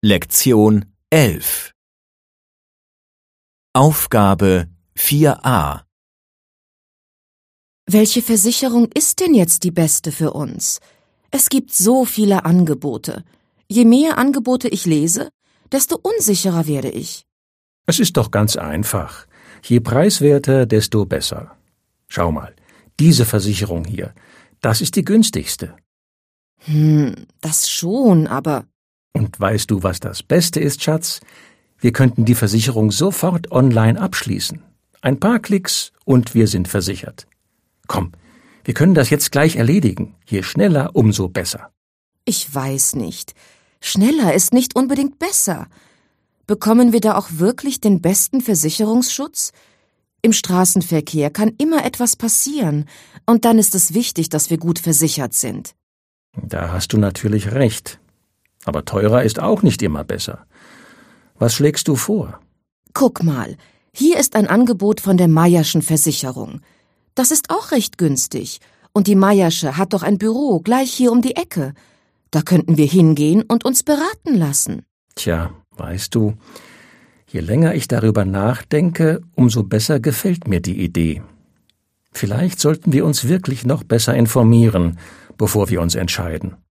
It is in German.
Lektion 11. Aufgabe 4a. Welche Versicherung ist denn jetzt die beste für uns? Es gibt so viele Angebote. Je mehr Angebote ich lese, desto unsicherer werde ich. Es ist doch ganz einfach. Je preiswerter, desto besser. Schau mal, diese Versicherung hier, das ist die günstigste. Das schon, aber Und weißt du, was das Beste ist, Schatz? Wir könnten die Versicherung sofort online abschließen. Ein paar Klicks und wir sind versichert. Komm, wir können das jetzt gleich erledigen. Je schneller, umso besser. ich weiß nicht. Schneller ist nicht unbedingt besser. Bekommen wir da auch wirklich den besten Versicherungsschutz? Im Straßenverkehr kann immer etwas passieren, und dann ist es wichtig, dass wir gut versichert sind. Da hast du natürlich recht. Aber teurer ist auch nicht immer besser. Was schlägst du vor? Guck mal, hier ist ein Angebot von der Mayer'schen Versicherung. Das ist auch recht günstig. Und die Mayer'sche hat doch ein Büro gleich hier um die Ecke. Da könnten wir hingehen und uns beraten lassen. Tja, weißt du, je länger ich darüber nachdenke, umso besser gefällt mir die Idee. Vielleicht sollten wir uns wirklich noch besser informieren, bevor wir uns entscheiden.